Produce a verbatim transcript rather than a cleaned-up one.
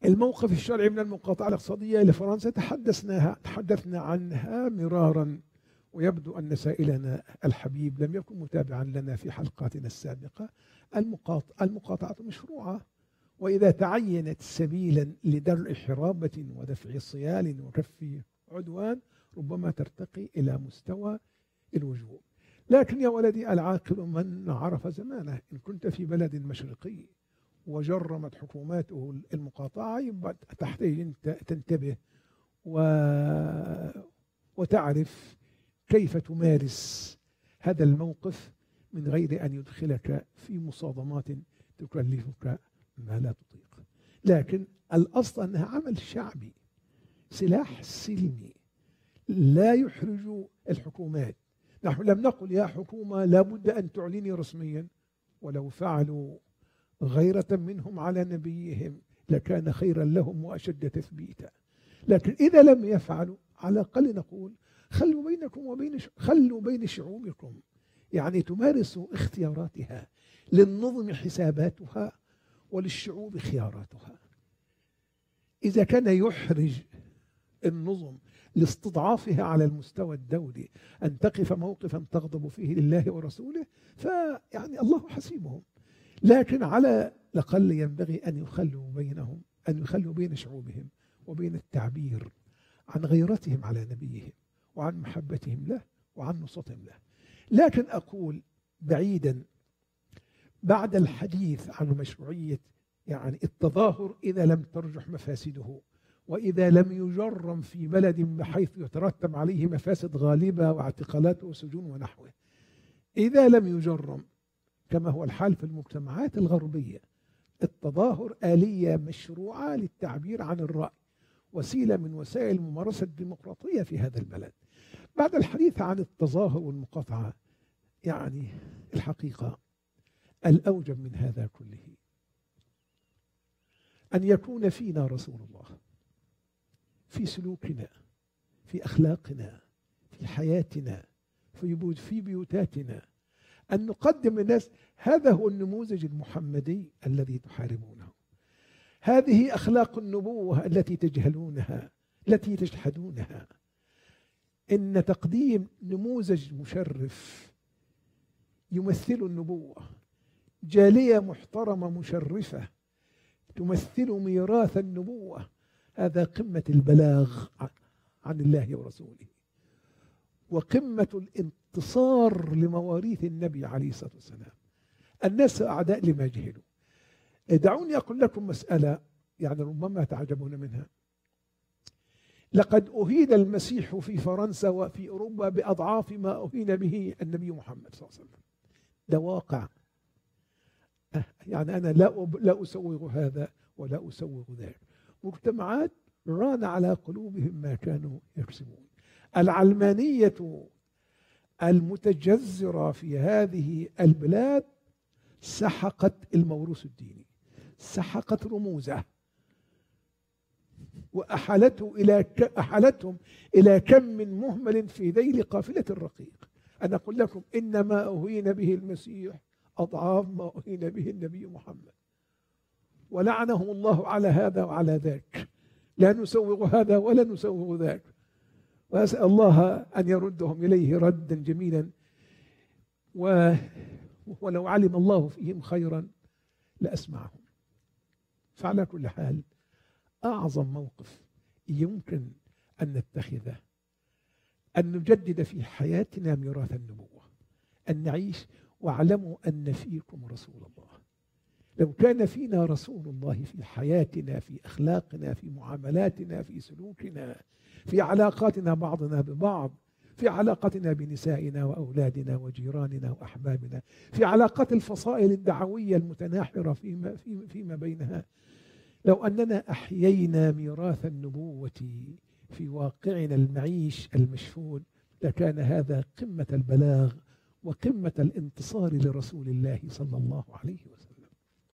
الموقف الشرعي من المقاطعة الاقتصادية لفرنسا تحدثنا تحدثنا عنها مرارا، ويبدو أن سائلنا الحبيب لم يكن متابعا لنا في حلقاتنا السابقة. المقاطعة مشروعة، وإذا تعينت سبيلا لدرء حرابة ودفع صيال وكف عدوان ربما ترتقي إلى مستوى الوجوب. لكن يا ولدي العاقل من عرف زمانه. إن كنت في بلد مشرقي وجرمت حكوماته المقاطعة يبقى تحتاج أنت تنتبه و... وتعرف كيف تمارس هذا الموقف من غير أن يدخلك في مصادمات تكلفك ما لا تطيق. لكن الأصل أنها عمل شعبي، سلاح سلمي لا يحرج الحكومات. نحن لم نقل يا حكومة لابد أن تعلني رسميا، ولو فعلوا غيرة منهم على نبيهم لكان خيرا لهم وأشد تثبيتا. لكن إذا لم يفعلوا على الأقل نقول خلوا بينكم وبين خلوا بين شعوبكم، يعني تمارسوا اختياراتها، للنظم حساباتها وللشعوب خياراتها. إذا كان يحرج النظم لاستضعافها على المستوى الدولي أن تقف موقفا تغضب فيه لله ورسوله، فيعني الله حسيبهم. لكن على الأقل ينبغي أن يخلوا بينهم أن يخلوا بين شعوبهم وبين التعبير عن غيرتهم على نبيهم وعن محبتهم له وعن نصرتهم له. لكن أقول بعيدا بعد الحديث عن مشروعية يعني التظاهر إذا لم ترجح مفاسده، وإذا لم يجرم في بلد بحيث يترتب عليه مفاسد غالبة واعتقالات وسجون ونحوه، إذا لم يجرم كما هو الحال في المجتمعات الغربية، التظاهر آلية مشروعة للتعبير عن الرأي، وسيلة من وسائل ممارسة الديمقراطية في هذا البلد. بعد الحديث عن التظاهر والمقاطعة، يعني الحقيقة الأوجب من هذا كله أن يكون فينا رسول الله في سلوكنا، في أخلاقنا، في حياتنا، في في بيوتاتنا، أن نقدم للناس هذا هو النموذج المحمدي الذي تحاربونه، هذه أخلاق النبوة التي تجهلونها التي تجحدونها. إن تقديم نموذج مشرف يمثل النبوة، جالية محترمة مشرفة تمثل ميراث النبوة، هذا قمة البلاغ عن الله ورسوله، وقمة الانتصار لمواريث النبي عليه الصلاة والسلام. الناس أعداء لما جهلوا. دعوني أقول لكم مسألة يعني ربما تعجبون منها. لقد أهين المسيح في فرنسا وفي أوروبا بأضعاف ما أهين به النبي محمد صلى الله عليه وسلم. ده واقع. يعني أنا لا لا أسوغ هذا ولا أسوغ ذاك. مجتمعات ران على قلوبهم ما كانوا يكسبون. العلمانية المتجذرة في هذه البلاد سحقت الموروث الديني، سحقت رموزه، وأحالته إلى أحالتهم إلى كم من مهمل في ذيل قافلة الرقيق. أنا أقول لكم إنما أهين به المسيح أضعاف ما أهين به النبي محمد، ولعنهم الله على هذا وعلى ذاك. لا نسوغ هذا ولا نسوغ ذاك، وأسأل الله أن يردهم إليه ردا جميلا، و ولو علم الله فيهم خيرا لأسمعهم. فعلى كل حال أعظم موقف يمكن أن نتخذه أن نجدد في حياتنا ميراث النبوة، أن نعيش واعلموا أن فيكم رسول الله. لو كان فينا رسول الله في حياتنا، في أخلاقنا، في معاملاتنا، في سلوكنا، في علاقاتنا بعضنا ببعض، في علاقتنا بنسائنا وأولادنا وجيراننا وأحبابنا، في علاقات الفصائل الدعوية المتناحرة فيما, فيما بينها، لو أننا أحيينا ميراث النبوة في واقعنا المعيش المشهود لكان هذا قمة البلاغ وقمة الانتصار لرسول الله صلى الله عليه وسلم.